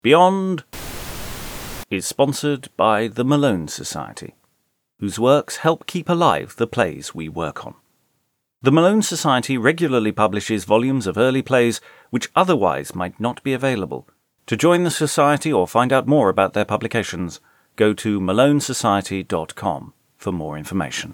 Beyond is sponsored by the Malone Society, whose works help keep alive the plays we work on. The Malone Society regularly publishes volumes of early plays which otherwise might not be available. To join the Society or find out more about their publications, go to malonesociety.com for more information.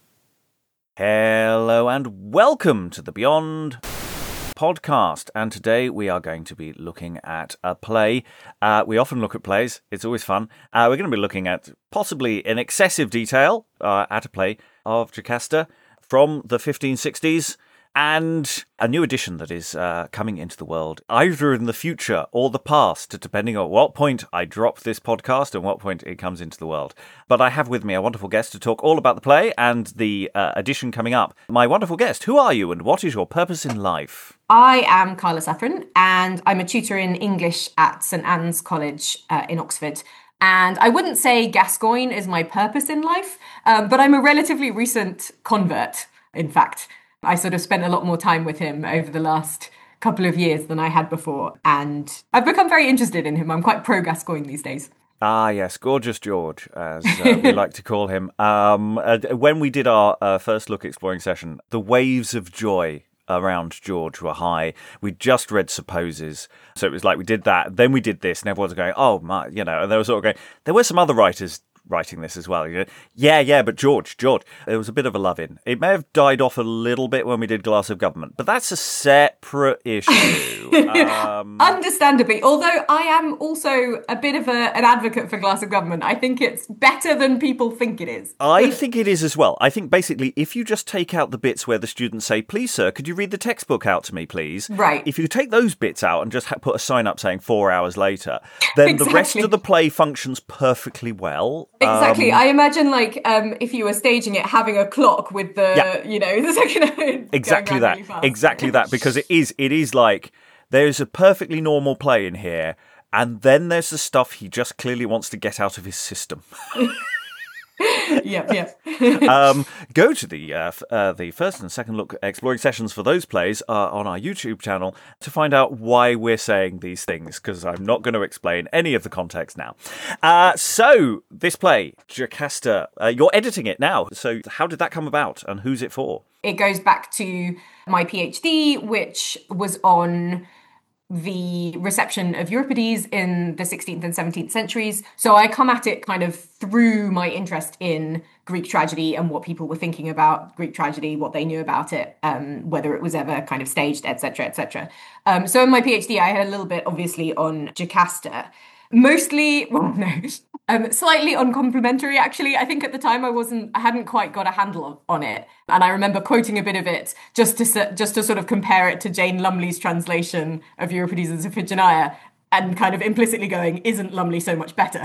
Hello and welcome to the Beyond podcast, and today we are going to be looking at a play. We often look at plays, it's always fun. We're going to be looking at, possibly in excessive detail, at a play of Jocasta from the 1560s, and a new edition that is coming into the world, either in the future or the past, depending on what point I drop this podcast and what point it comes into the world. But I have with me a wonderful guest to talk all about the play and the edition coming up. My wonderful guest, who are you and what is your purpose in life? I am Carla Saffron, and I'm a tutor in English at St Anne's College in Oxford. And I wouldn't say Gascoigne is my purpose in life, but I'm a relatively recent convert, in fact. I sort of spent a lot more time with him over the last couple of years than I had before, and I've become very interested in him. I'm quite pro-Gascoigne these days. Ah, yes, Gorgeous George, as we like to call him. When we did our first look exploring session, the waves of joy around George were high. We just read Supposes, so it was like we did that, then we did this, and everyone's going, oh my, and they were sort of going, there were some other writers writing this as well. But George, there was a bit of a love-in. It may have died off a little bit when we did Glass of Government, but that's a separate issue. Understandably, although I am also a bit of an advocate for Glass of Government. I think it's better than people think it is. I think it is as well. I think basically if you just take out the bits where the students say, please sir, could you read the textbook out to me please? Right. If you take those bits out and just put a sign up saying 4 hours later, then Exactly. The rest of the play functions perfectly well. Exactly. I imagine, if you were staging it, having a clock with the, the second. Exactly that. Really fast. Exactly that. Because it is like there's a perfectly normal play in here, and then there's the stuff he just clearly wants to get out of his system. Yeah. Go to the first and second look exploring sessions for those plays on our YouTube channel to find out why we're saying these things, because I'm not going to explain any of the context now. So this play, Jocasta, you're editing it now. So how did that come about, and who's it for? It goes back to my PhD, which was on the reception of Euripides in the 16th and 17th centuries. So I come at it kind of through my interest in Greek tragedy and what people were thinking about Greek tragedy, what they knew about it, whether it was ever kind of staged, etc., etc. So in my PhD, I had a little bit, obviously, on Jocasta. Mostly, slightly uncomplimentary, actually. I think at the time I hadn't quite got a handle on it. And I remember quoting a bit of it just to sort of compare it to Jane Lumley's translation of Euripides and Iphigenia, and kind of implicitly going, isn't Lumley so much better?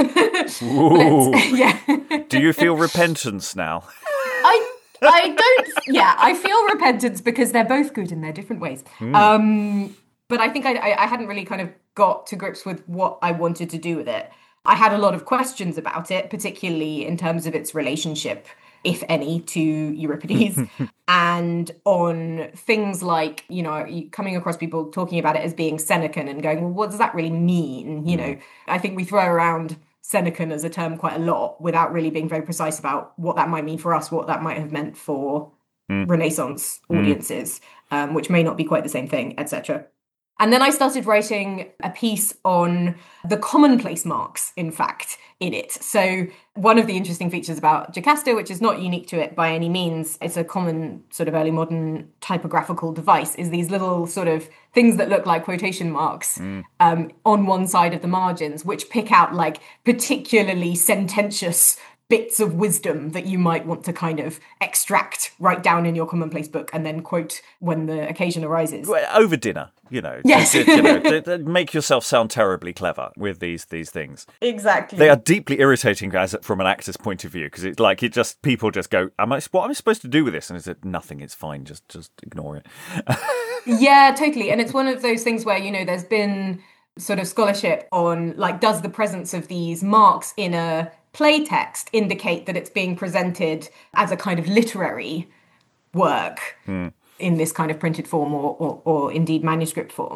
Do you feel repentance now? I don't, I feel repentance because they're both good in their different ways. But I think I hadn't really kind of got to grips with what I wanted to do with it. I had a lot of questions about it, particularly in terms of its relationship, if any, to Euripides, and on things like, coming across people talking about it as being Senecan and going, well, what does that really mean? I think we throw around Senecan as a term quite a lot without really being very precise about what that might mean for us, what that might have meant for Renaissance audiences, which may not be quite the same thing, etc. And then I started writing a piece on the commonplace marks, in fact, in it. So one of the interesting features about Jocasta, which is not unique to it by any means, it's a common sort of early modern typographical device, is these little sort of things that look like quotation marks on one side of the margins, which pick out like particularly sententious bits of wisdom that you might want to kind of extract right down in your commonplace book and then quote when the occasion arises. Over dinner, Yes. Make yourself sound terribly clever with these things. Exactly. They are deeply irritating from an actor's point of view, because it's like people just go, what am I supposed to do with this? And it's nothing, it's fine, just ignore it. Yeah, totally. And it's one of those things where, there's been sort of scholarship on does the presence of these marks in a play text indicate that it's being presented as a kind of literary work in this kind of printed form or indeed manuscript form.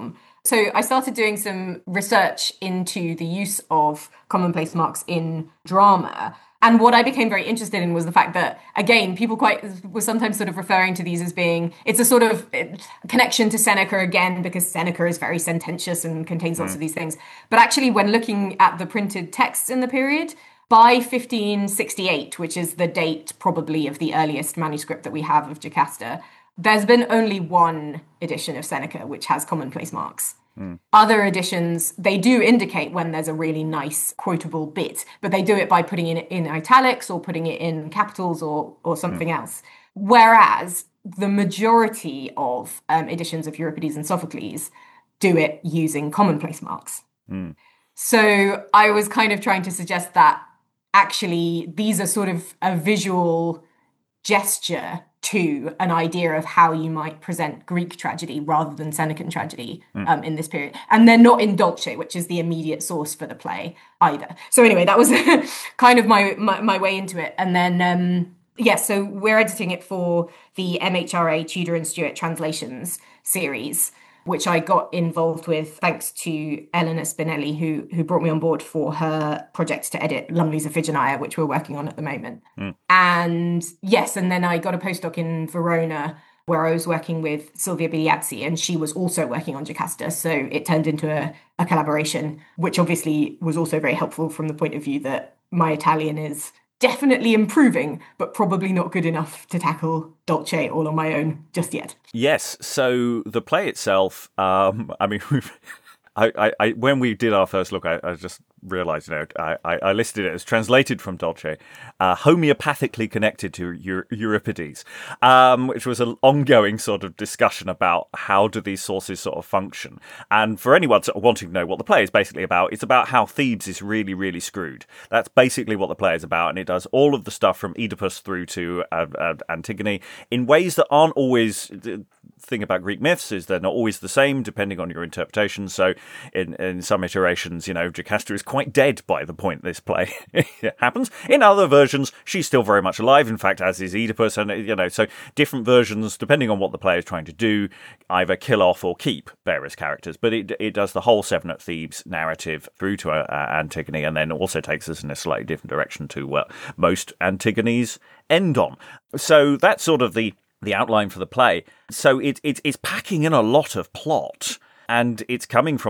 So I started doing some research into the use of commonplace marks in drama. And what I became very interested in was the fact that, again, people were sometimes sort of referring to these as being, it's a sort of connection to Seneca again, because Seneca is very sententious and contains lots of these things. But actually, when looking at the printed texts in the period, by 1568, which is the date probably of the earliest manuscript that we have of Jocasta, there's been only one edition of Seneca which has commonplace marks. Other editions, they do indicate when there's a really nice quotable bit, but they do it by putting it in italics or putting it in capitals or something else. Whereas the majority of editions of Euripides and Sophocles do it using commonplace marks. So I was kind of trying to suggest that actually these are sort of a visual gesture to an idea of how you might present Greek tragedy rather than Senecan tragedy in this period. And they're not in Dulce, which is the immediate source for the play either. So anyway, that was kind of my way into it. And then, so we're editing it for the MHRA Tudor and Stuart Translations series, which I got involved with thanks to Elena Spinelli, who brought me on board for her project to edit Lumley's Iphigenia, which we're working on at the moment. And yes, and then I got a postdoc in Verona where I was working with Silvia Bigliazzi, and she was also working on Jocasta. So it turned into a collaboration, which obviously was also very helpful from the point of view that my Italian is definitely improving, but probably not good enough to tackle Dulce all on my own just yet. Yes, so the play itself, I mean, when we did our first look, I just realised, I listed it as translated from Dulce, homeopathically connected to Euripides, which was an ongoing sort of discussion about how do these sources sort of function. And for anyone sort of wanting to know what the play is basically about, it's about how Thebes is really, really screwed. That's basically what the play is about, and it does all of the stuff from Oedipus through to Antigone in ways that aren't always... The thing about Greek myths is they're not always the same depending on your interpretation. So in some iterations, Jocasta is quite dead by the point this play happens. In other versions, she's still very much alive. In fact, as is Oedipus, and so different versions, depending on what the play is trying to do, either kill off or keep various characters. But it does the whole Seven at Thebes narrative through to Antigone, and then also takes us in a slightly different direction to what most Antigones end on. So that's sort of the outline for the play. So it's packing in a lot of plot, and it's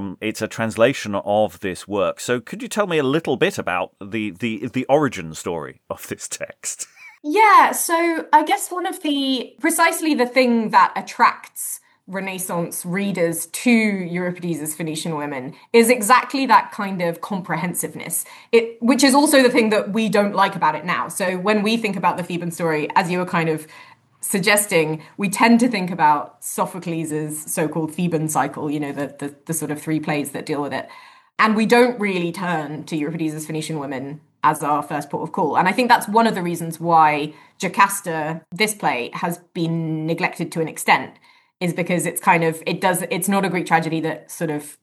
a translation of this work. So could you tell me a little bit about the origin story of this text? Yeah, so I guess precisely the thing that attracts Renaissance readers to Euripides' Phoenician Women is exactly that kind of comprehensiveness, which is also the thing that we don't like about it now. So when we think about the Theban story, as you were kind of suggesting, we tend to think about Sophocles' so-called Theban cycle, the sort of three plays that deal with it. And we don't really turn to Euripides' Phoenician Women as our first port of call. And I think that's one of the reasons why Jocasta, this play, has been neglected to an extent, is because it's not a Greek tragedy that sort of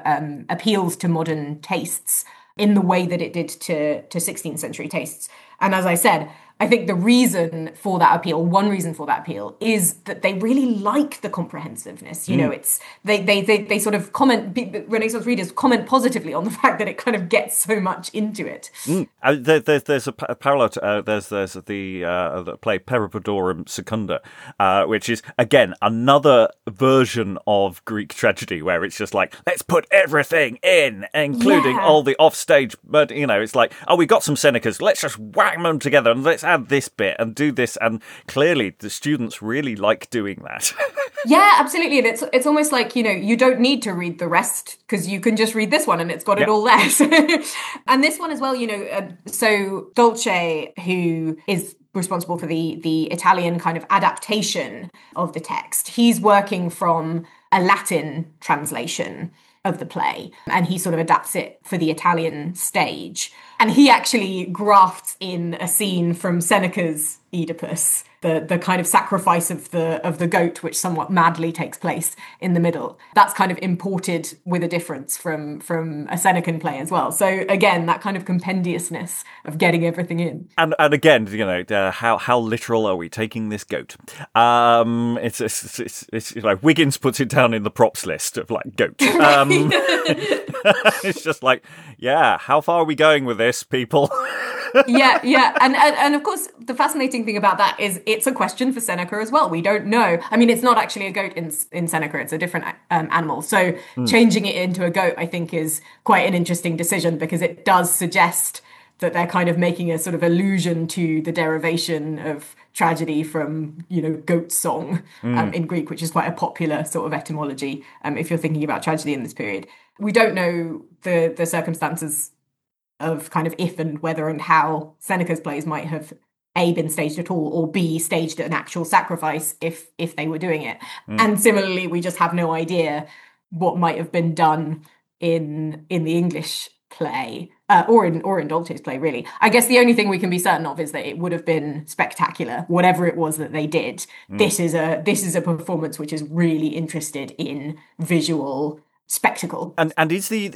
appeals to modern tastes in the way that it did to 16th century tastes. And as I said, I think one reason for that appeal is that they really like the comprehensiveness. It's they sort of Renaissance readers comment positively on the fact that it kind of gets so much into it. There's a parallel to, there's the play Peripodorum Secunda, which is again another version of Greek tragedy where it's just like, let's put everything in, including all the offstage. But it's like, oh, we got some Senecas, let's just whack them together and let's add this bit and do this, and clearly the students really like doing that. Yeah, absolutely. And it's almost like, you don't need to read the rest because you can just read this one and it's got it all there. And this one as well, so Dulce, who is responsible for the Italian kind of adaptation of the text, he's working from a Latin translation of the play, and he sort of adapts it for the Italian stage. And he actually grafts in a scene from Seneca's Oedipus, the kind of sacrifice of the goat, which somewhat madly takes place in the middle. That's kind of imported with a difference from a Senecan play as well. So again, that kind of compendiousness of getting everything in. And again, how literal are we taking this goat? It's like Wiggins puts it down in the props list of like goat. It's just like, yeah, how far are we going with this, people? yeah. And of course, the fascinating thing about that is it's a question for Seneca as well. We don't know. I mean, it's not actually a goat in Seneca. It's a different animal. So changing it into a goat, I think, is quite an interesting decision because it does suggest that they're kind of making a sort of allusion to the derivation of tragedy from, goat song in Greek, which is quite a popular sort of etymology if you're thinking about tragedy in this period. We don't know the circumstances of kind of if and whether and how Seneca's plays might have A, been staged at all, or B, staged an actual sacrifice if they were doing it. And similarly, we just have no idea what might have been done in the English play or in Dolce's play, really. I guess the only thing we can be certain of is that it would have been spectacular, whatever it was that they did. This is a performance which is really interested in visual spectacle. And is the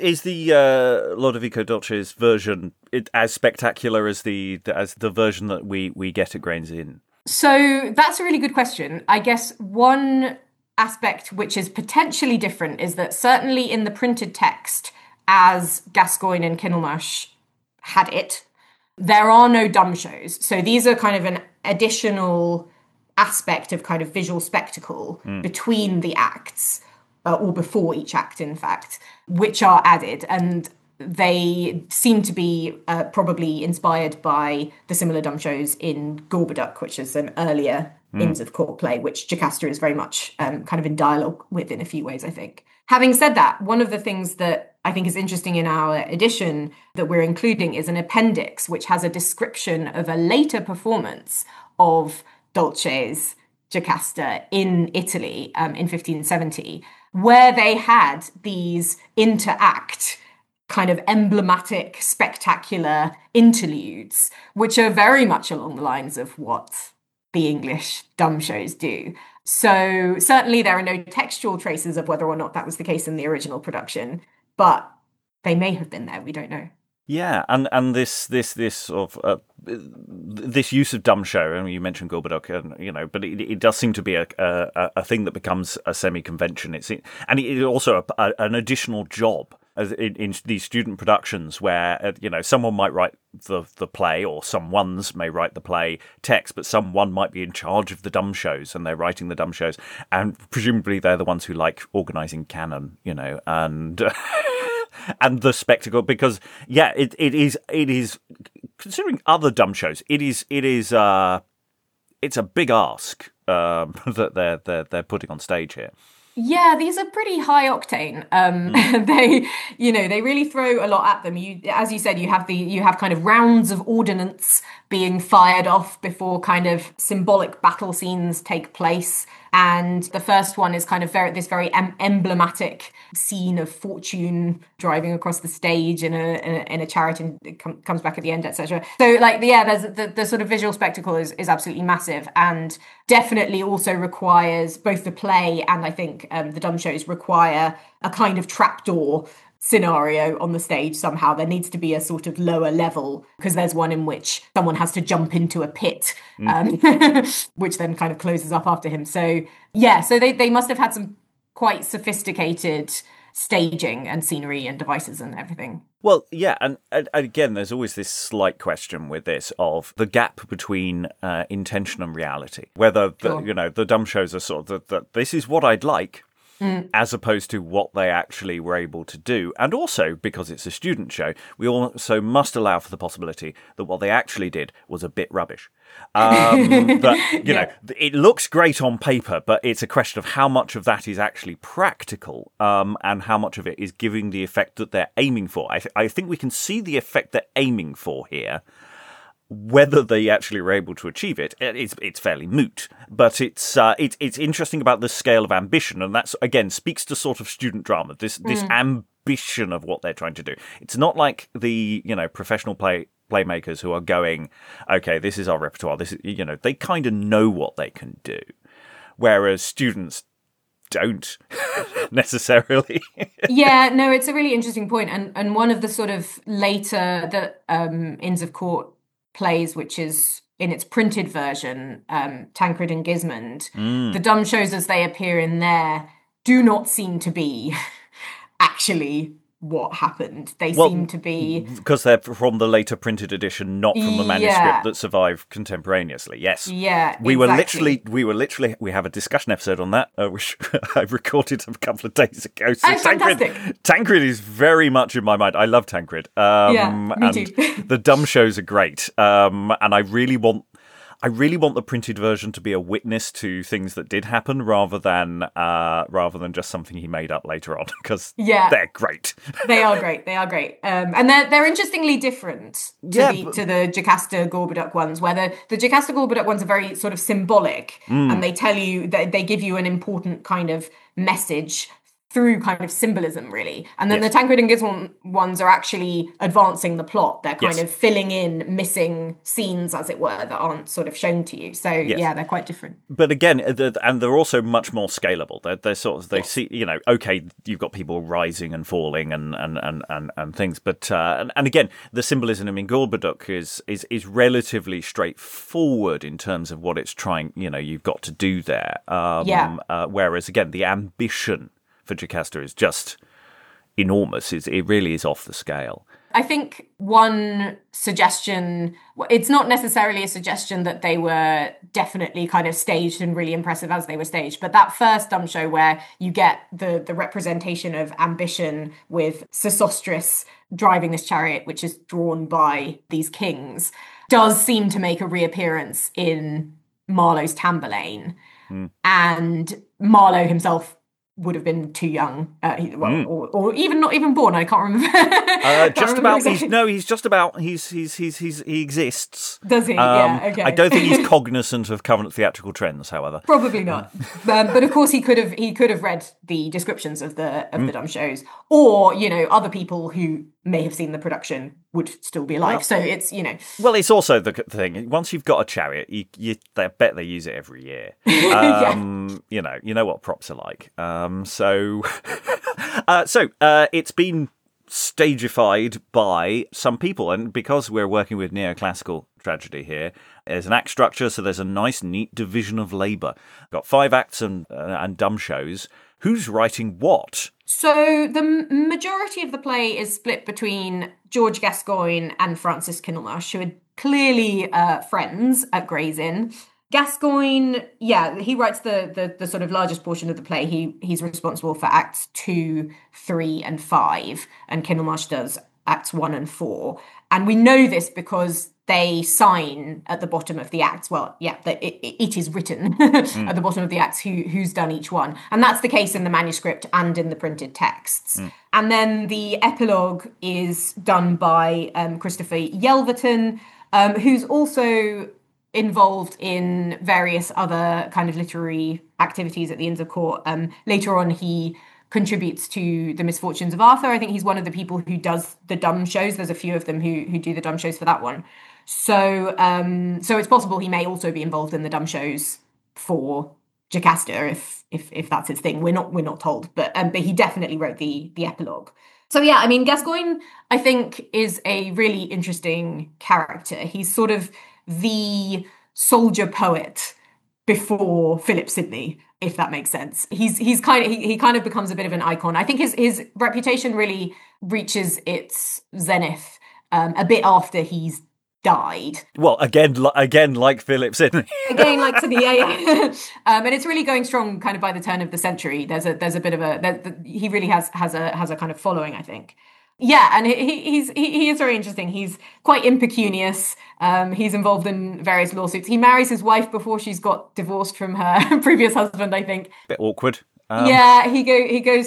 Lodovico Dolce's version as spectacular as the version that we get at Gray's Inn? So that's a really good question. I guess one aspect which is potentially different is that certainly in the printed text, as Gascoigne and Kindlemarsh had it, there are no dumb shows. So these are kind of an additional aspect of kind of visual spectacle between the acts. Or before each act, in fact, which are added. And they seem to be probably inspired by the similar dumb shows in Gorboduc, which is an earlier Inns of Court play, which Jocasta is very much kind of in dialogue with in a few ways, I think. Having said that, one of the things that I think is interesting in our edition that we're including is an appendix, which has a description of a later performance of Dolce's Jocasta in Italy in 1570, where they had these interact kind of emblematic, spectacular interludes, which are very much along the lines of what the English dumb shows do. So certainly there are no textual traces of whether or not that was the case in the original production, but they may have been there, we don't know. Yeah, and this sort of this use of dumb show. I mean, you mentioned Gorboduc, and but it does seem to be a thing that becomes a semi-convention. And it also an additional job as in these student productions where someone might write the play, or someone's may write the play text, but someone might be in charge of the dumb shows, and they're writing the dumb shows, and presumably they're the ones who like organising canon, and. And the spectacle, because it is considering other dumb shows, it's a big ask that they're putting on stage here. Yeah, these are pretty high octane. They really throw a lot at them. As you said, you have kind of rounds of ordnance being fired off before kind of symbolic battle scenes take place. And the first one is kind of this very emblematic scene of Fortune driving across the stage in a chariot, and it comes back at the end, etc. So, there's the sort of visual spectacle is absolutely massive, and definitely also requires both the play and I think the dumb shows require a kind of trapdoor scenario on the stage somehow. There needs to be a sort of lower level, because there's one in which someone has to jump into a pit, which then kind of closes up after him. So they must have had some quite sophisticated staging and scenery and devices and everything. Well, yeah, and again, there's always this slight question with this of the gap between intention and reality. Whether the dumb shows are sort of that this is what I'd like, as opposed to what they actually were able to do. And also, because it's a student show, we also must allow for the possibility that what they actually did was a bit rubbish. It looks great on paper, but it's a question of how much of that is actually practical, and how much of it is giving the effect that they're aiming for. I think we can see the effect they're aiming for here. Whether they actually were able to achieve it, it's fairly moot. But it's interesting about the scale of ambition, and that's again speaks to sort of student drama. This ambition of what they're trying to do. It's not like the professional playmakers who are going, okay, this is our repertoire. This is, they kind of know what they can do, whereas students don't necessarily. Yeah, no, it's a really interesting point. And one of the sort of later Inns of Court plays, which is in its printed version, Tancred and Gismund, the dumb shows as they appear in there do not seem to be actually what happened. They seem to be... Because they're from the later printed edition, not from the manuscript that survived contemporaneously. Yes. Yeah, we were literally, we have a discussion episode on that, which I recorded a couple of days ago. So fantastic. Tancred is very much in my mind. I love Tancred. Me too. The dumb shows are great. And I really want the printed version to be a witness to things that did happen rather than just something he made up later on, because they're great. They are great. And they're interestingly different to the Jocasta Gorboduc ones, where the Jocasta Gorboduc ones are very sort of symbolic, and they tell you that they give you an important kind of message through kind of symbolism, really. And then the Tancred and Gismund ones are actually advancing the plot. They're kind of filling in missing scenes, as it were, that aren't sort of shown to you. So, they're quite different. But again, and they're also much more scalable. They're sort of, they see, okay, you've got people rising and falling and things. But, and again, the symbolism in Gorboduc is relatively straightforward in terms of what it's trying, you've got to do there. Whereas, again, the ambition for Jocasta is just enormous. It really is off the scale. I think one suggestion, it's not necessarily a suggestion that they were definitely kind of staged and really impressive as they were staged, but that first dumb show where you get the representation of ambition with Sesostris driving this chariot, which is drawn by these kings, does seem to make a reappearance in Marlowe's Tamburlaine. And Marlowe himself would have been too young, or even not even born. I can't remember. He exists. Does he? Yeah. Okay. I don't think he's cognizant of current theatrical trends, however. Probably not. But of course, he could have read the descriptions of the dumb shows, or other people who may have seen the production would still be alive. So it's Well, it's also the thing. Once you've got a chariot, I bet they use it every year. You know what props are like. So it's been stagified by some people, and because we're working with neoclassical tragedy here, there's an act structure, so there's a nice, neat division of labour. Got 5 acts and dumb shows. Who's writing what? So the majority of the play is split between George Gascoigne and Francis Kindlemarsh, who are clearly friends at Gray's Inn. Gascoigne, he writes the sort of largest portion of the play. He's responsible for acts 2, 3, and 5, and Kindlemarsh does acts 1 and 4. And we know this because they sign at the bottom of the acts. Well, it is written at the bottom of the acts who's done each one. And that's the case in the manuscript and in the printed texts. And then the epilogue is done by Christopher Yelverton, who's also involved in various other kind of literary activities at the Inns of Court. Later on, he contributes to The Misfortunes of Arthur. I think he's one of the people who does the dumb shows. There's a few of them who do the dumb shows for that one. So it's possible he may also be involved in the dumb shows for Jocasta if that's his thing. We're not told, but he definitely wrote the epilogue. So Gascoigne, I think, is a really interesting character. He's sort of the soldier poet before Philip Sidney, if that makes sense. He kind of becomes a bit of an icon. I think his reputation really reaches its zenith a bit after he's died. Well, again, like Philip Sidney. Again, like Sidney, yeah. And it's really going strong kind of by the turn of the century. There's a bit of he really has a kind of following, I think. Yeah, and he is very interesting. He's quite impecunious. He's involved in various lawsuits. He marries his wife before she's got divorced from her previous husband, I think. Bit awkward. He goes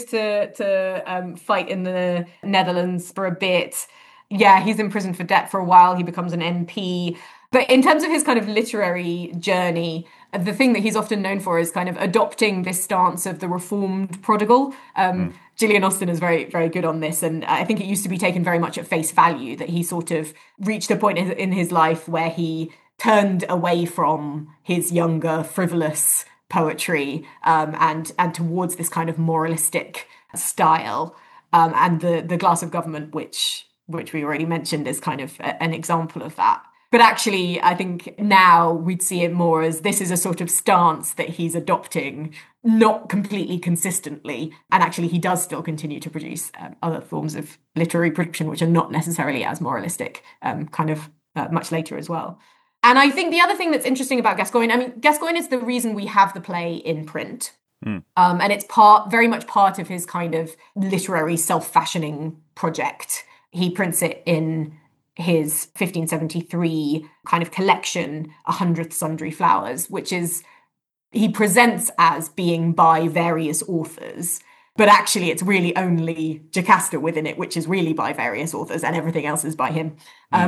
to fight in the Netherlands for a bit. Yeah, he's imprisoned for debt for a while. He becomes an MP. But in terms of his kind of literary journey, the thing that he's often known for is kind of adopting this stance of the reformed prodigal. Gillian Austen is very, very good on this. And I think it used to be taken very much at face value that he sort of reached a point in his life where he turned away from his younger, frivolous poetry and towards this kind of moralistic style. And the Glass of Government, which we already mentioned, is kind of an example of that. But actually, I think now we'd see it more as this is a sort of stance that he's adopting, not completely consistently. And actually, he does still continue to produce other forms of literary production, which are not necessarily as moralistic, much later as well. And I think the other thing that's interesting about Gascoigne, I mean, Gascoigne is the reason we have the play in print. And it's very much part of his kind of literary self-fashioning project. He prints it in his 1573 kind of collection, 100th Sundry Flowers, which is, he presents as being by various authors, but actually it's really only Jocasta within it, which is really by various authors, and everything else is by him.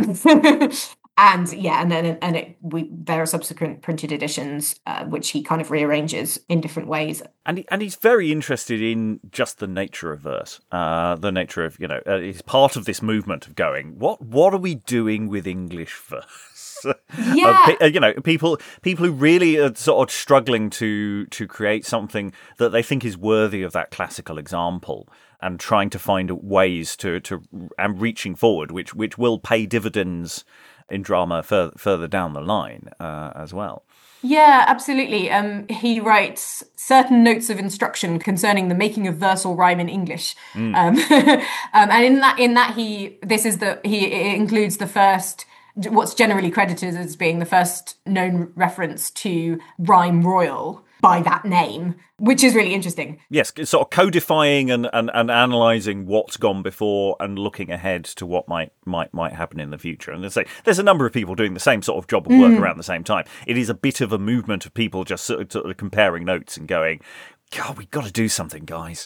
There are subsequent printed editions, which he kind of rearranges in different ways. And he's very interested in just the nature of verse, the nature of, he's part of this movement of going, what are we doing with English verse? Yeah. People who really are sort of struggling to create something that they think is worthy of that classical example, and trying to find ways to and reaching forward, which will pay dividends in drama further down the line as well. Yeah, absolutely. He writes certain notes of instruction concerning the making of verse or rhyme in English, and in that he includes the first, what's generally credited as being the first known reference to rhyme royal by that name, which is really interesting. Yes, sort of codifying and analysing what's gone before and looking ahead to what might happen in the future. And there's a number of people doing the same sort of job of work around the same time. It is a bit of a movement of people just sort of comparing notes and going, God, we've got to do something, guys.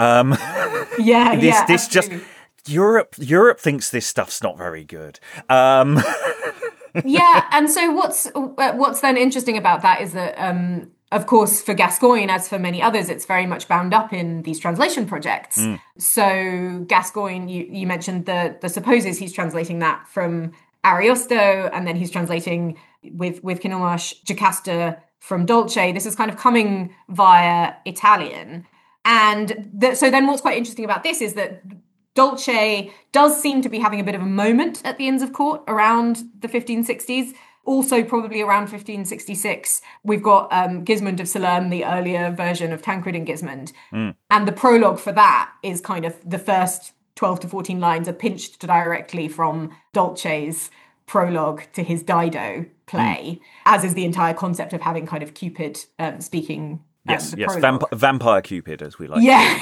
This just Europe thinks this stuff's not very good. Yeah, and so what's then interesting about that is that, of course, for Gascoigne, as for many others, it's very much bound up in these translation projects. So Gascoigne, you mentioned the Supposes, he's translating that from Ariosto, and then he's translating with Kilmarsh Jocasta from Dolce. This is kind of coming via Italian. And so then what's quite interesting about this is that Dolce does seem to be having a bit of a moment at the Inns of Court around the 1560s. Also, probably around 1566, we've got Gismund of Salerne, the earlier version of Tancred and Gismund. And the prologue for that is kind of the first 12 to 14 lines are pinched directly from Dolce's prologue to his Dido play, as is the entire concept of having kind of Cupid speaking. Yes, vampire Cupid, as we like. Yeah.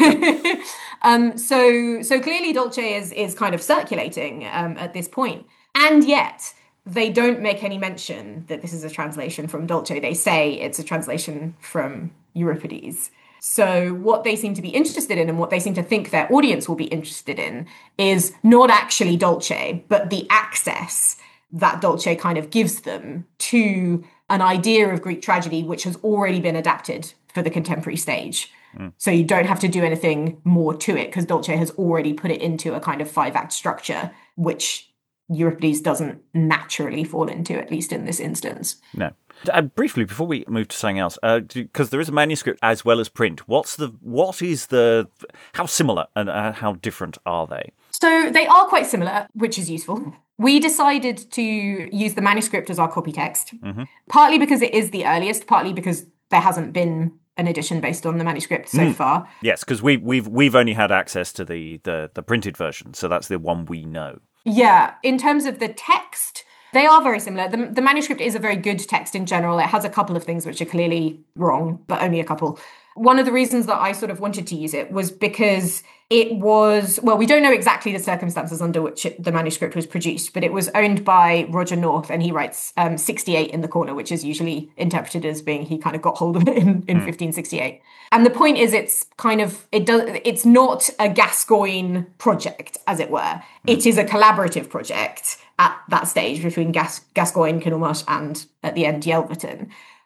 So clearly Dolce is kind of circulating at this point. And yet they don't make any mention that this is a translation from Dolce. They say it's a translation from Euripides. So what they seem to be interested in and what they seem to think their audience will be interested in is not actually Dolce, but the access that Dolce kind of gives them to an idea of Greek tragedy which has already been adapted for the contemporary stage. So you don't have to do anything more to it because Dolce has already put it into a kind of 5-act structure, which Euripides doesn't naturally fall into, at least in this instance. No. Briefly, before we move to something else, because there is a manuscript as well as print, how similar and how different are they? So they are quite similar, which is useful. We decided to use the manuscript as our copy text, partly because it is the earliest, partly because there hasn't been an edition based on the manuscript so far. Yes, because we've only had access to the printed version, so that's the one we know. Yeah, in terms of the text, they are very similar. The manuscript is a very good text in general. It has a couple of things which are clearly wrong, but only a couple. One of the reasons that I sort of wanted to use it was because it was, well, we don't know exactly the circumstances under which the manuscript was produced, but it was owned by Roger North, and he writes 68 in the corner, which is usually interpreted as being he kind of got hold of it in 1568. And the point is, it's not a Gascoigne project, as it were. It is a collaborative project at that stage between Gascoigne, Kilmarsh, and at the end, Yelverton.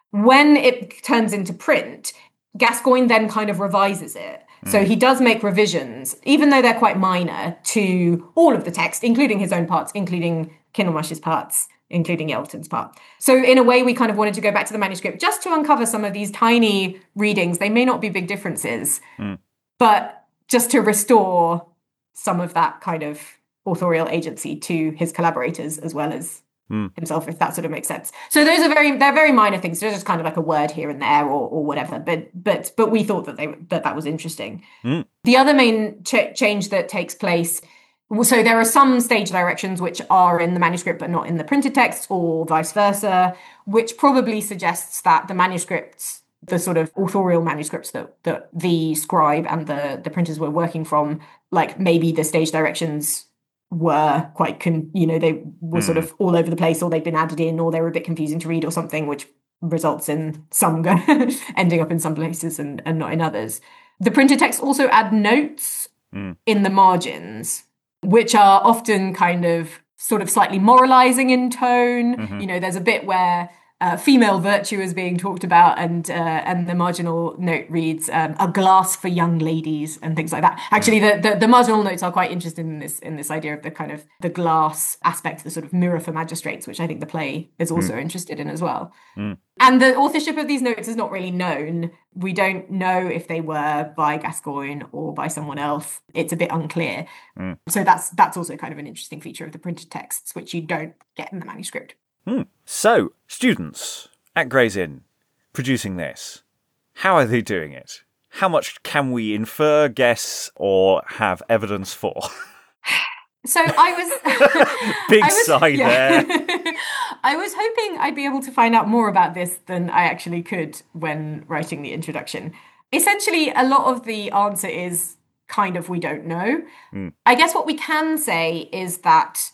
When it turns into print, Gascoigne then kind of revises it. So he does make revisions, even though they're quite minor, to all of the text, including his own parts, including Kindelmarsh's parts, including Yelverton's part. So in a way, we kind of wanted to go back to the manuscript just to uncover some of these tiny readings. They may not be big differences, but just to restore some of that kind of authorial agency to his collaborators as well as himself, if that sort of makes sense. So those are they're very minor things. They're just kind of like a word here and there or whatever. But we thought that was interesting. The other main change that takes place, so there are some stage directions which are in the manuscript but not in the printed text, or vice versa, which probably suggests that the manuscripts, the sort of authorial manuscripts that the scribe and the printers were working from, like maybe the stage directions were quite, they were sort of all over the place, or they'd been added in, or they were a bit confusing to read or something, which results in some ending up in some places and not in others. The printed text also add notes in the margins, which are often kind of sort of slightly moralizing in tone. There's a bit where female virtue is being talked about, and the marginal note reads a glass for young ladies and things like that. Actually, the marginal notes are quite interested in this idea of the kind of the glass aspect, the sort of mirror for magistrates, which I think the play is also interested in as well. And the authorship of these notes is not really known. We don't know if they were by Gascoigne or by someone else. It's a bit unclear. So that's also kind of an interesting feature of the printed texts, which you don't get in the manuscript. So, students at Gray's Inn producing this, how are they doing it? How much can we infer, guess, or have evidence for? So I was sigh there. I was hoping I'd be able to find out more about this than I actually could when writing the introduction. Essentially, a lot of the answer is kind of we don't know. I guess what we can say is that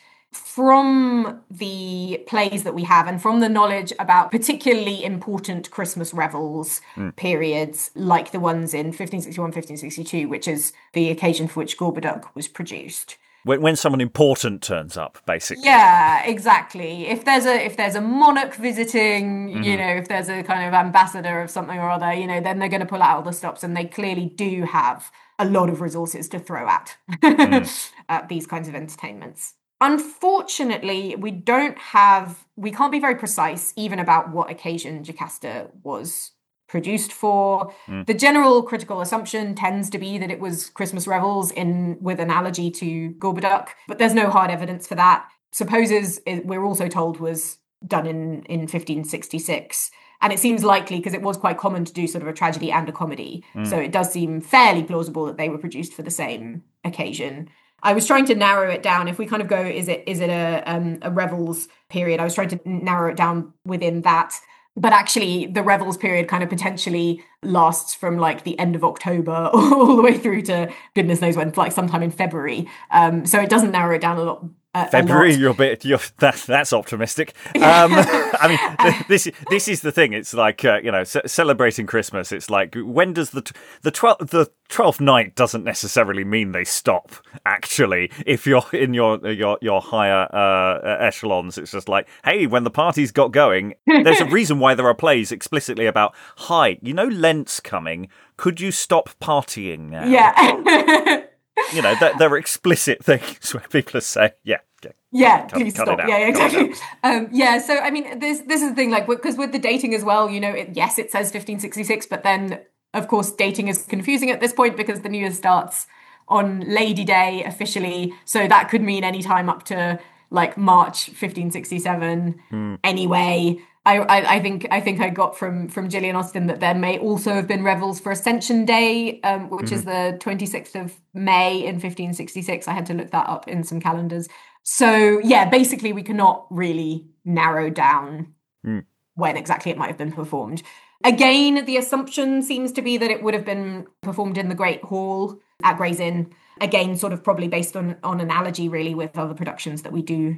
from the plays that we have and from the knowledge about particularly important Christmas revels periods, like the ones in 1561, 1562, which is the occasion for which Gorboduc was produced. When someone important turns up, basically. Yeah, exactly. If there's a monarch visiting, if there's a kind of ambassador of something or other, then they're going to pull out all the stops, and they clearly do have a lot of resources to throw at these kinds of entertainments. Unfortunately, we can't be very precise even about what occasion Jocasta was produced for. The general critical assumption tends to be that it was Christmas revels with analogy to Gorboduc, but there's no hard evidence for that. Supposes we're also told was done in 1566. And it seems likely because it was quite common to do sort of a tragedy and a comedy. So it does seem fairly plausible that they were produced for the same occasion. I was trying to narrow it down. If we kind of go, is it a revels period? I was trying to narrow it down within that. But actually, the revels period kind of potentially lasts from like the end of October all the way through to goodness knows when, like sometime in February. So it doesn't narrow it down a lot. February, that's optimistic. I mean, this is the thing. It's like celebrating Christmas. It's like, when does the 12th night doesn't necessarily mean they stop. Actually, if you're in your higher echelons, it's just like, hey, when the party's got going, there's a reason why there are plays explicitly about, hi, Lent's coming. Could you stop partying now? Yeah. There are explicit things where people are saying, please stop. Yeah, exactly. So I mean, this is the thing, like, because with the dating as well, it says 1566, but then of course dating is confusing at this point because the New Year starts on Lady Day officially, so that could mean any time up to like March 1567. Anyway, I think I got from Gillian Austin that there may also have been revels for Ascension Day, which is the 26th of May in 1566. I had to look that up in some calendars. So yeah, basically we cannot really narrow down when exactly it might have been performed. Again, the assumption seems to be that it would have been performed in the Great Hall at Gray's Inn. Again, sort of probably based on analogy really with other productions that we do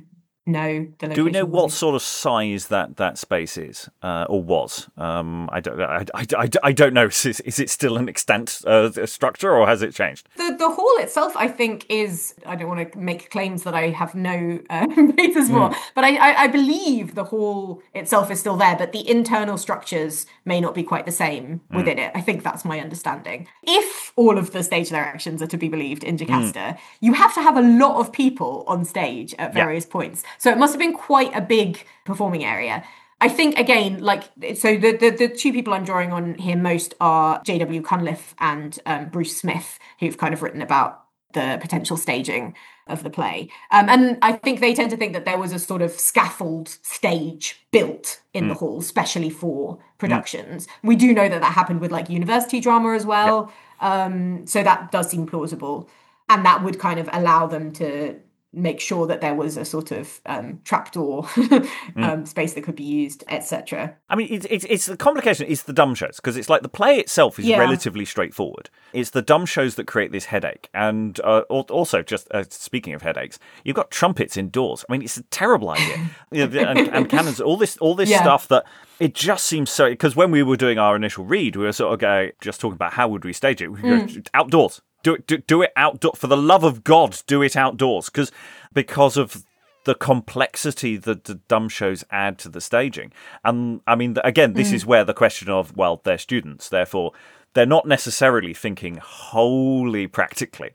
know the location. Do we know what sort of size that space is, or was? I don't know. Is it still an extant structure, or has it changed? The hall itself, I think, is. I don't want to make claims that I have no basis for, but I believe the hall itself is still there, but the internal structures may not be quite the same within it. I think that's my understanding. If all of the stage directions are to be believed in Jocasta, you have to have a lot of people on stage at various points. So it must have been quite a big performing area. I think, again, so the two people I'm drawing on here most are J.W. Cunliffe and Bruce Smith, who've kind of written about the potential staging of the play. And I think they tend to think that there was a sort of scaffold stage built in the hall, especially for productions. We do know that happened with university drama as well. So that does seem plausible. And that would kind of allow them to make sure that there was a sort of trapdoor space that could be used, etc. I mean, it's the complication. It's the dumb shows, because it's like the play itself is relatively straightforward. It's the dumb shows that create this headache. And also, just speaking of headaches, you've got trumpets indoors. I mean, it's a terrible idea. and cannons, all this stuff that it just seems so. Because when we were doing our initial read, we were sort of just talking about how would we stage it. We go outdoors. Do it outdoor. For the love of God, do it outdoors. Because of the complexity that the dumb shows add to the staging. And I mean, again, this is where the question of, well, they're students, therefore they're not necessarily thinking wholly practically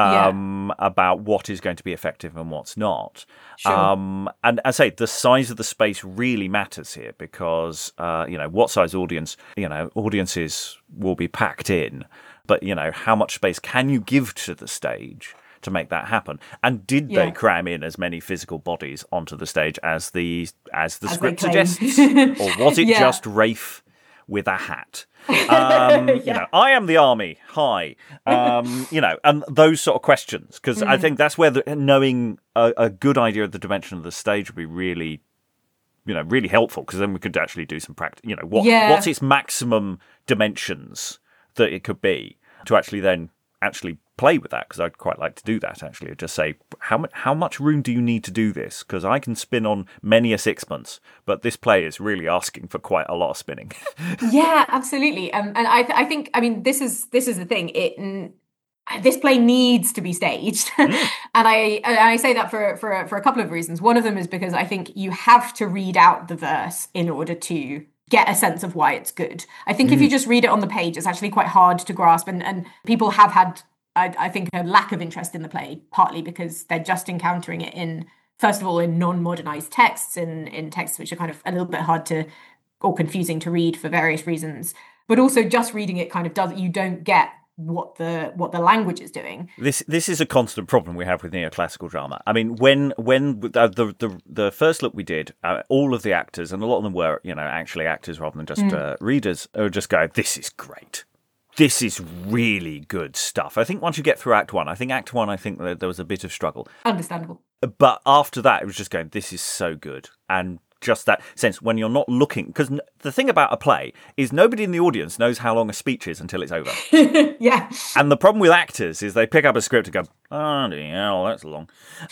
about what is going to be effective and what's not. Sure. And as I say, the size of the space really matters here, because, what size audience, audiences will be packed in. But, how much space can you give to the stage to make that happen? And did they cram in as many physical bodies onto the stage as the script suggests? Or was it just Rafe with a hat? I am the army. Hi. And those sort of questions. Because I think that's where knowing a good idea of the dimension of the stage would be really, really helpful. Because then we could actually do some practice. What's its maximum dimensions that it could be, to actually then play with that, because I'd quite like to do that, actually. Just say, how much room do you need to do this? Because I can spin on many a sixpence, but this play is really asking for quite a lot of spinning. Yeah, absolutely. And I think, this is the thing. This play needs to be staged. And I say that for a couple of reasons. One of them is because I think you have to read out the verse in order to get a sense of why it's good. I think if you just read it on the page, it's actually quite hard to grasp. And people have had, I think, a lack of interest in the play, partly because they're just encountering it first of all, in non-modernized texts, in texts which are kind of a little bit hard to, or confusing to read for various reasons. But also just reading it kind of you don't get what the language is doing. This is a constant problem we have with neoclassical drama. I mean, when the first look we did, all of the actors, and a lot of them were actually actors rather than just readers, are just going, "This is great. This is really good stuff." I think once you get through Act 1, I think that there was a bit of struggle. Understandable. But after that, it was just going, "This is so good." And just that sense when you're not looking, because the thing about a play is nobody in the audience knows how long a speech is until it's over. Yeah. And the problem with actors is they pick up a script and go, "Oh, that's long,"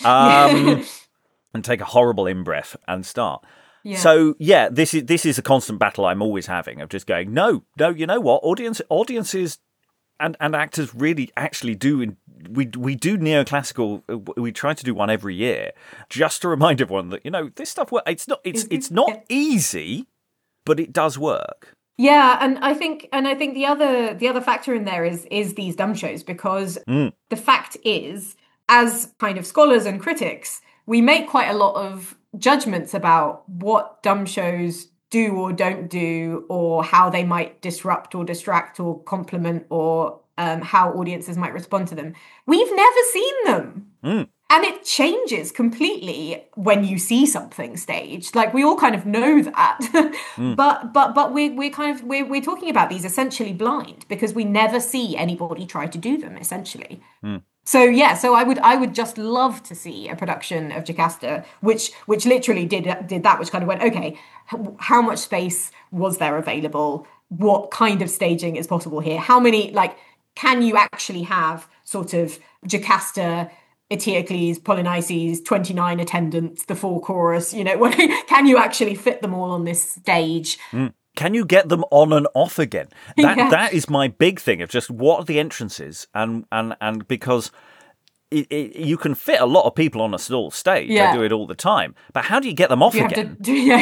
and take a horrible in-breath and start. Yeah. So this is a constant battle I'm always having, of just going, no, you know what, audiences and actors really actually do. We do neoclassical. We try to do one every year, just to remind everyone that this stuff works. It's not easy, but it does work. Yeah, and I think the other factor in there is these dumb shows, because the fact is, as kind of scholars and critics, we make quite a lot of judgments about what dumb shows do or don't do, or how they might disrupt or distract or complement, or how audiences might respond to them. We've never seen them. And it changes completely when you see something staged. Like, we all kind of know that. But we're talking about these essentially blind, because we never see anybody try to do them, essentially. So I would just love to see a production of Jocasta which literally did that, which kind of went, okay, how much space was there available? What kind of staging is possible here? How many, can you actually have sort of Jocasta Eteocles, Polynices, 29 attendants, the full chorus, can you actually fit them all on this stage? Can you get them on and off again? That is my big thing of just what are the entrances and because you can fit a lot of people on a small stage. I do it all the time. But how do you get them off again?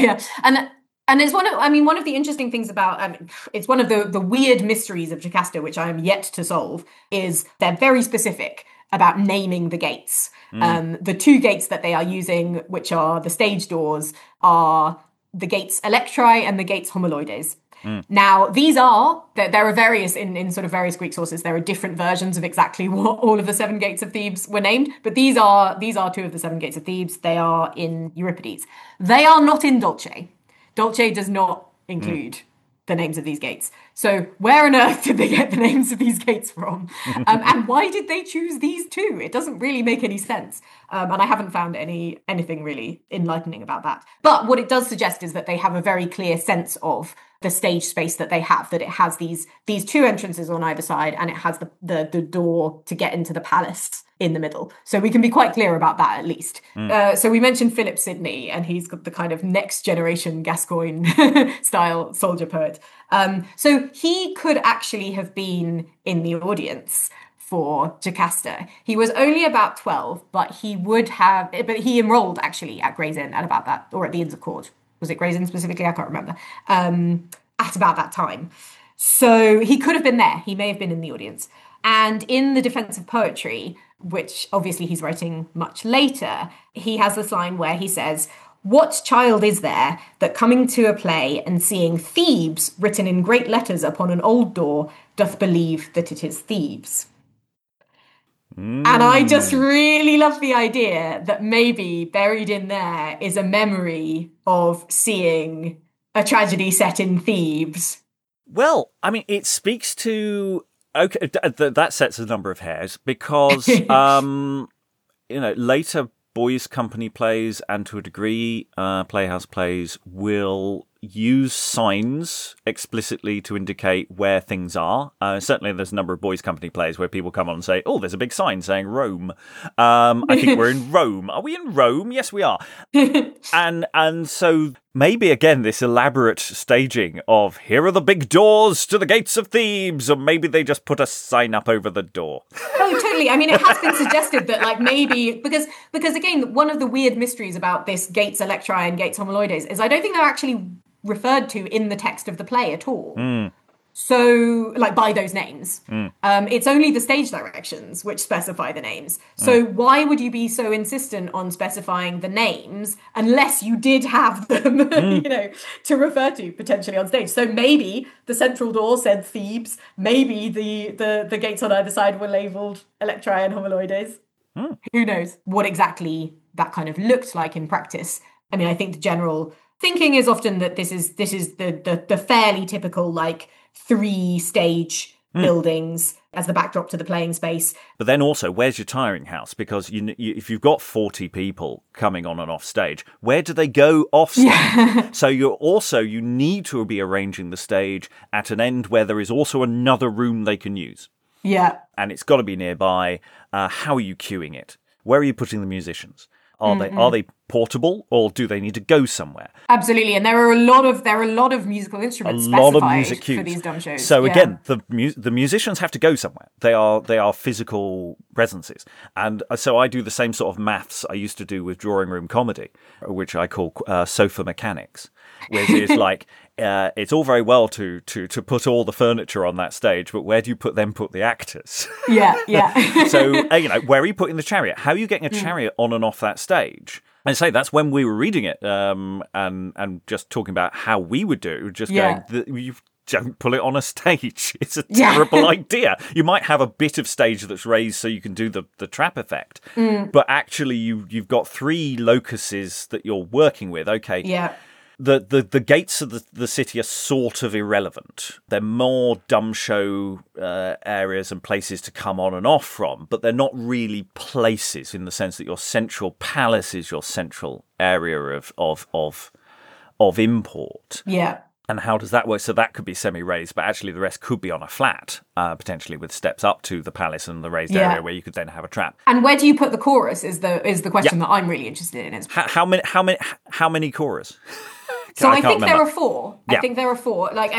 And it's one of the interesting things about, it's one of the weird mysteries of Jocasta, which I am yet to solve, is they're very specific about naming the gates. The two gates that they are using, which are the stage doors, are the gates Electrae and the gates Homoloides. Now, there are various, in sort of various Greek sources, there are different versions of exactly what all of the 7 gates of Thebes were named, but these are 2 of the 7 gates of Thebes. They are in Euripides. They are not in Dulce. Dulce does not include the names of these gates. So where on earth did they get the names of these gates from? And why did they choose these 2? It doesn't really make any sense. And I haven't found anything really enlightening about that. But what it does suggest is that they have a very clear sense of the stage space that they have, that it has these 2 entrances on either side, and it has the door to get into the palace in the middle. So we can be quite clear about that, at least. So we mentioned Philip Sidney, and he's got the kind of next generation Gascoigne style soldier poet. So he could actually have been in the audience for Jocasta. He was only about 12, but he enrolled actually at Gray's Inn at about that, or at the Inns of Court. Was it Gray's Inn specifically? I can't remember. At about that time. So he could have been there. He may have been in the audience. And in the Defense of Poetry, which obviously he's writing much later, he has this line where he says, "What child is there that coming to a play and seeing Thebes written in great letters upon an old door doth believe that it is Thebes?" And I just really love the idea that maybe buried in there is a memory of seeing a tragedy set in Thebes. Well, I mean, it speaks to... Okay, that sets a number of hairs because, later boys' company plays and to a degree playhouse plays will use signs explicitly to indicate where things are. Certainly there's a number of boys' company plays where people come on and say, oh, there's a big sign saying Rome. I think we're in Rome. Are we in Rome? Yes, we are. And so maybe, again, this elaborate staging of here are the big doors to the gates of Thebes, or maybe they just put a sign up over the door. Oh, totally. I mean, it has been suggested that, maybe, because again, one of the weird mysteries about this gates Electrae and gates Homoloides is I don't think they're actually referred to in the text of the play at all. So, by those names. It's only the stage directions which specify the names. So why would you be so insistent on specifying the names unless you did have them, to refer to potentially on stage? So maybe the central door said Thebes. Maybe the gates on either side were labelled Electrae and Homoloides. Who knows what exactly that kind of looked like in practice? I mean, I think the general thinking is often that this is the fairly typical 3-stage buildings as the backdrop to the playing space. But then also, where's your tiring house? Because if you've got 40 people coming on and off stage, where do they go off stage? Yeah. So you need to be arranging the stage at an end where there is also another room they can use. Yeah. And it's got to be nearby. How are you queuing it? Where are you putting the musicians? Are they portable, or do they need to go somewhere? Absolutely, and there are a lot of musical instruments specified for these dumb shows. So again, the musicians have to go somewhere. They are physical presences, and so I do the same sort of maths I used to do with drawing room comedy, which I call sofa mechanics, which is it's all very well to put all the furniture on that stage, but where do you put the actors? Yeah. So where are you putting the chariot? How are you getting a chariot on and off that stage? And say that's when we were reading it, and just talking about how we would do. Going, you don't pull it on a stage. It's a terrible idea. You might have a bit of stage that's raised so you can do the trap effect, but actually you've got 3 locuses that you're working with. Okay. Yeah. The gates of the city are sort of irrelevant. They're more dumb show areas and places to come on and off from, but they're not really places in the sense that your central palace is your central area of import. Yeah. And how does that work? So that could be semi-raised, but actually the rest could be on a flat, potentially with steps up to the palace and the raised area where you could then have a trap. And where do you put the chorus is the question that I'm really interested in. Is how many chorus? So I think there are 4. Yeah. I think there are 4. Like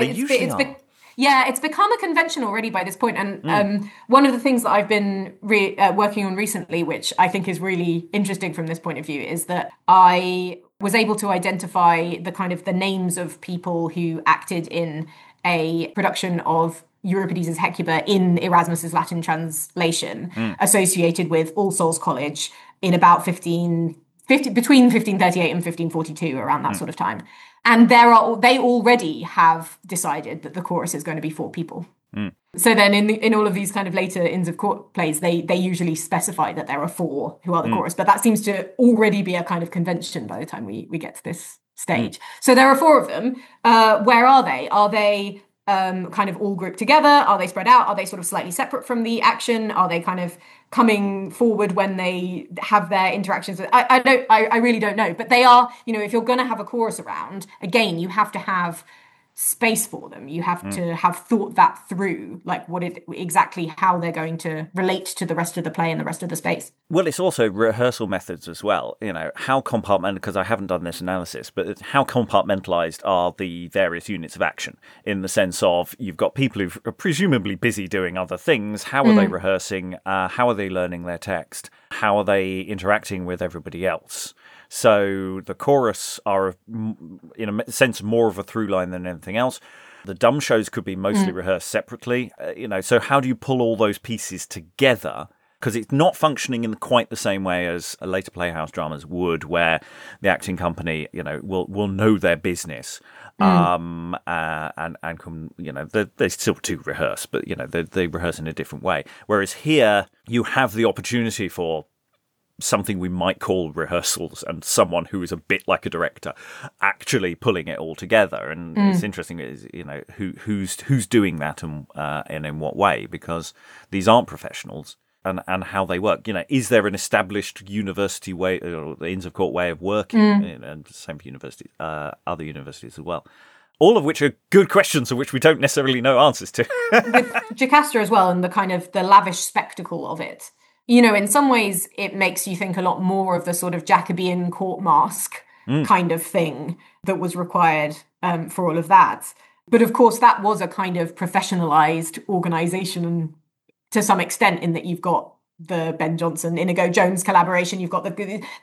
it's become a convention already by this point. And one of the things that I've been working on recently, which I think is really interesting from this point of view, is that I was able to identify the names of people who acted in a production of Euripides' Hecuba in Erasmus's Latin translation, associated with All Souls College in about between 1538 and 1542, around that sort of time. And they already have decided that the chorus is going to be 4 people. So then in all of these kind of later Inns of Court plays, they usually specify that there are 4 who are the chorus, but that seems to already be a kind of convention by the time we get to this stage. So there are 4 of them. Where are they? Are they kind of all grouped together? Are they spread out? Are they sort of slightly separate from the action? Are they kind of coming forward when they have their interactions? I really don't know. But they are, if you're going to have a chorus around, again, you have to have space for them. You have to have thought that through, like exactly how they're going to relate to the rest of the play and the rest of the space. Well, it's also rehearsal methods as well. How compartmentalized, because I haven't done this analysis, but how compartmentalized are the various units of action in the sense of you've got people who are presumably busy doing other things. How are they rehearsing? How are they learning their text? How are they interacting with everybody else? So the chorus are, in a sense, more of a through line than anything else. The dumb shows could be mostly rehearsed separately. So how do you pull all those pieces together? Because it's not functioning in quite the same way as a later Playhouse dramas would, where the acting company, will know their business, and can, they still do rehearse, but they rehearse in a different way. Whereas here, you have the opportunity for something we might call rehearsals, and someone who is a bit like a director actually pulling it all together. And it's interesting, who's doing that and in what way, because these aren't professionals, and how they work. Is there an established university way, or the Inns of Court way of working, and same for universities, other universities as well? All of which are good questions of which we don't necessarily know answers to. With Jocasta as well, and the kind of the lavish spectacle of it. In some ways, it makes you think a lot more of the sort of Jacobean court masque kind of thing that was required for all of that. But of course, that was a kind of professionalized organization to some extent, in that you've got the Ben Jonson, Inigo Jones collaboration. You've got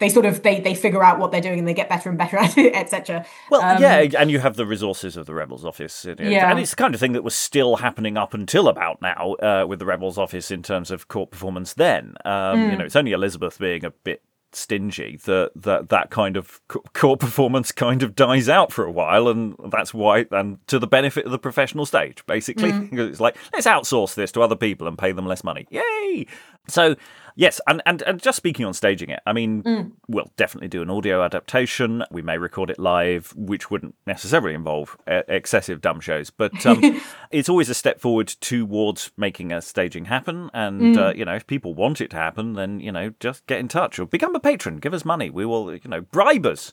they figure out what they're doing and they get better and better at it, etc. Well, and you have the resources of the Rebels Office. And it's the kind of thing that was still happening up until about now with the Rebels Office in terms of court performance then. It's only Elizabeth being a bit stingy that kind of court performance kind of dies out for a while, and that's why, and to the benefit of the professional stage, basically. It's like, let's outsource this to other people and pay them less money. Yay! So yes, and just speaking on staging it, I mean, we'll definitely do an audio adaptation. We may record it live, which wouldn't necessarily involve excessive dumb shows, but it's always a step forward towards making a staging happen. And if people want it to happen, then just get in touch or become a patron. Give us money. We will, bribe us,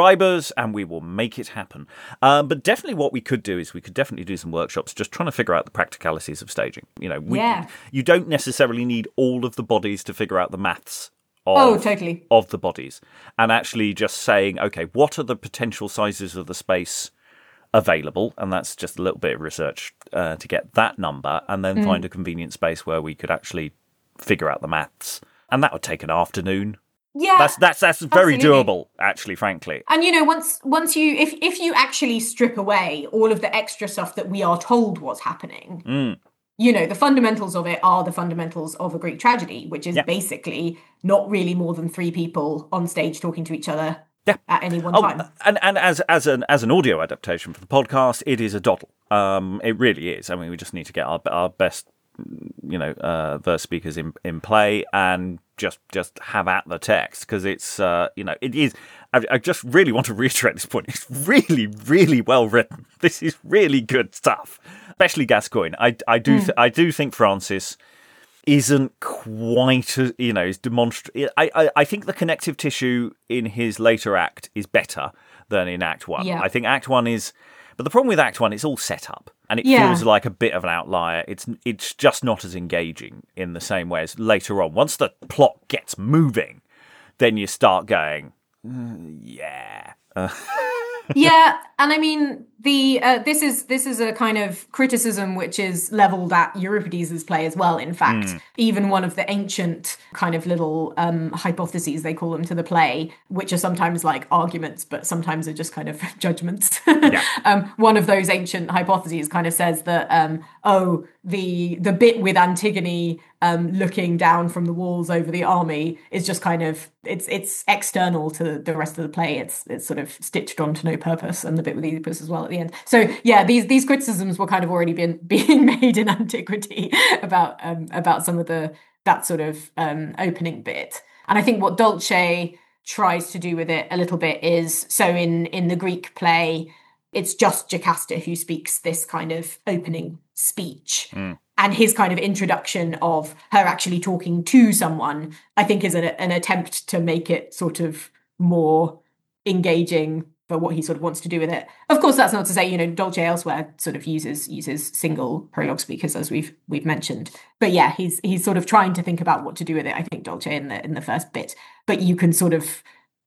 and we will make it happen. But definitely, what we could do is we could definitely do some workshops, just trying to figure out the practicalities of staging. You don't necessarily need all of the bodies to figure out the maths of the bodies, and actually just saying, okay, what are the potential sizes of the space available? And that's just a little bit of research to get that number, and then find a convenient space where we could actually figure out the maths, and that would take an afternoon. Yeah, that's very doable, actually, frankly. And once you if you actually strip away all of the extra stuff that we are told was happening, the fundamentals of it are the fundamentals of a Greek tragedy, which is basically not really more than 3 people on stage talking to each other at any one time. And as an audio adaptation for the podcast, it is a doddle. It really is. I mean, we just need to get our best verse speakers in play and just have at the text, because it's it is. I just really want to reiterate this point. It's really, really well written. This is really good stuff, especially Gascoigne. I do think Francis isn't quite as, is demonstrative. I think the connective tissue in his later act is better than in Act 1. Yeah. I think Act 1 is. But the problem with Act 1, it's all set up, and it feels like a bit of an outlier. It's just not as engaging in the same way as later on. Once the plot gets moving, then you start going, yeah. Yeah, and I mean this is a kind of criticism which is leveled at Euripides' play as well. In fact, even one of the ancient kind of little hypotheses, they call them, to the play, which are sometimes like arguments, but sometimes are just kind of judgments. One of those ancient hypotheses kind of says that the bit with Antigone looking down from the walls over the army is just kind of it's external to the rest of the play. It's sort of stitched on to no purpose, and the bit with Oedipus as well at the end. So yeah, these criticisms were kind of already being made in antiquity about some of that sort of opening bit. And I think what Dolce tries to do with it a little bit is, so in the Greek play, it's just Jocasta who speaks this kind of opening speech. And his kind of introduction of her actually talking to someone, I think, is an attempt to make it sort of more engaging for what he sort of wants to do with it. Of course, that's not to say, Dolce elsewhere sort of uses single prologue speakers, as we've mentioned. But yeah, he's sort of trying to think about what to do with it, I think, Dolce, in the first bit. But you can sort of,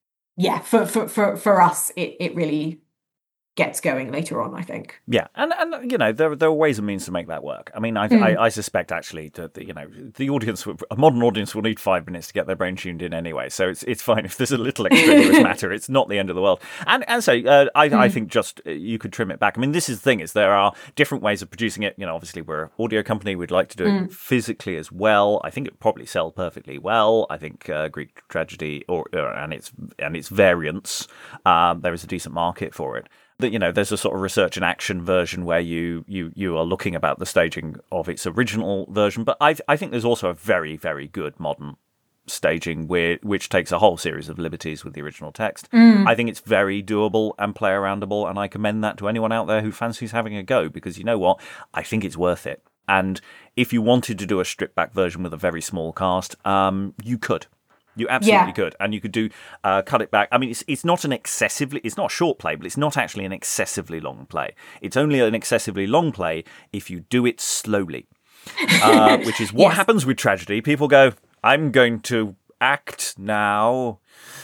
for us, it really gets going later on, I think. Yeah, and there are ways and means to make that work. I mean, I suspect actually that the audience, a modern audience, will need 5 minutes to get their brain tuned in anyway. So it's fine if there's a little extraneous matter. It's not the end of the world. And so I think just you could trim it back. I mean, this is the thing: is there are different ways of producing it. Obviously we're an audio company. We'd like to do it physically as well. I think it would probably sell perfectly well. I think Greek tragedy and its variants, there is a decent market for it. That there's a sort of research and action version where you are looking about the staging of its original version, but I think there's also a very, very good modern staging which takes a whole series of liberties with the original text. I think it's very doable and play aroundable, and I commend that to anyone out there who fancies having a go, because you know what, I think it's worth it. And if you wanted to do a stripped back version with a very small cast, you could. You absolutely could, and you could do cut it back. I mean, it's not a short play, but it's not actually an excessively long play. It's only an excessively long play if you do it slowly, which is what happens with tragedy. People go, "I'm going to act now,"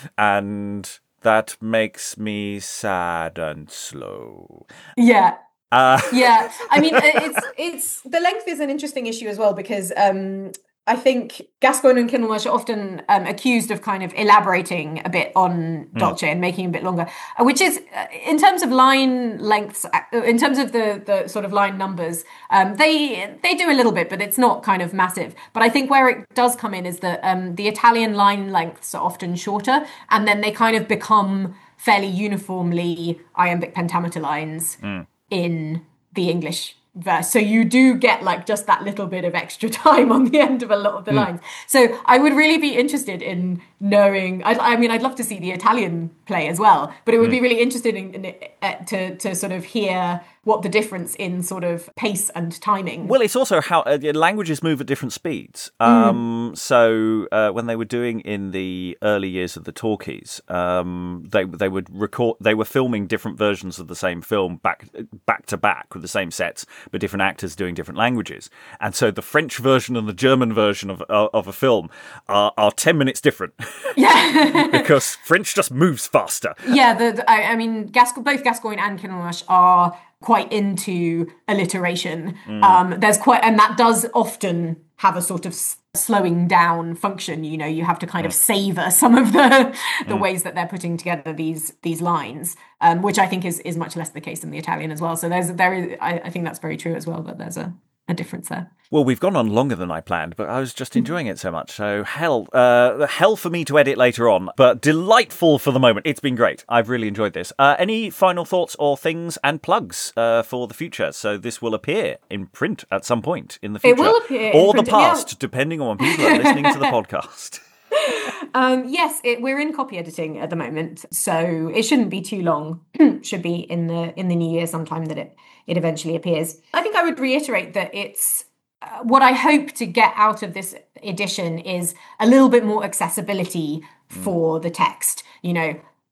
and that makes me sad and slow. Yeah. Yeah. I mean, it's the length is an interesting issue as well, because I think Gascoigne and Kindlemarsh are often accused of kind of elaborating a bit on Dolce and making it a bit longer, which is, in terms of line lengths, in terms of the sort of line numbers, they do a little bit, but it's not kind of massive. But I think where it does come in is that the Italian line lengths are often shorter, and then they kind of become fairly uniformly iambic pentameter lines in the English verse. So you do get like just that little bit of extra time on the end of a lot of the lines. So I would really be interested in knowing, I'd love to see the Italian play as well, but it would be really interesting to sort of hear what the difference in sort of pace and timing. Well, it's also how languages move at different speeds. So when they were doing in the early years of the talkies, they would record. They were filming different versions of the same film back to back with the same sets, but different actors doing different languages. And so the French version and the German version of a film are 10 minutes different. Yeah, because French just moves faster. Yeah, both Gascoigne and Kindlemarsh are quite into alliteration. And that does often have a sort of slowing down function. You have to kind of savor some of the ways that they're putting together these lines, which I think is much less the case in the Italian as well. So I think that's very true as well, that there's a difference there. Well, we've gone on longer than I planned, but I was just enjoying it so much. So hell for me to edit later on, but delightful for the moment. It's been great. I've really enjoyed this. Any final thoughts or things and plugs for the future? So this will appear in print at some point in the future. It will appear or the past, depending on when people are listening to the podcast. Yes, we're in copy editing at the moment, so it shouldn't be too long. Should be in the new year sometime that it eventually appears. I think I would reiterate that it's what I hope to get out of this edition is a little bit more accessibility for the text.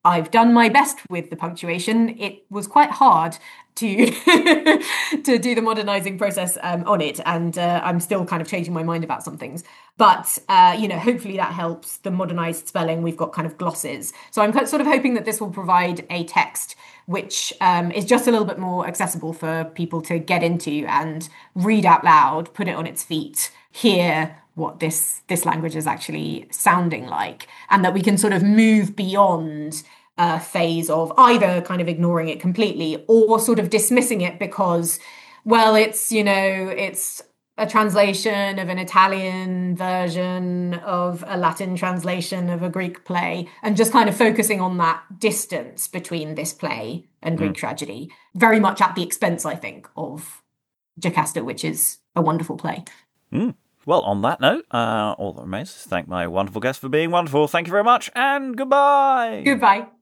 I've done my best with the punctuation. It was quite hard to to do the modernizing process on it, and I'm still kind of changing my mind about some things. But hopefully that helps. The modernized spelling, we've got kind of glosses. So I'm sort of hoping that this will provide a text which is just a little bit more accessible for people to get into and read out loud, put it on its feet, hear what this language is actually sounding like, and that we can sort of move beyond a phase of either kind of ignoring it completely or sort of dismissing it because, well, it's a translation of an Italian version of a Latin translation of a Greek play, and just kind of focusing on that distance between this play and Greek tragedy, very much at the expense, I think, of Jocasta, which is a wonderful play. Well, on that note, all that remains is to thank my wonderful guest for being wonderful. Thank you very much, and goodbye. Goodbye.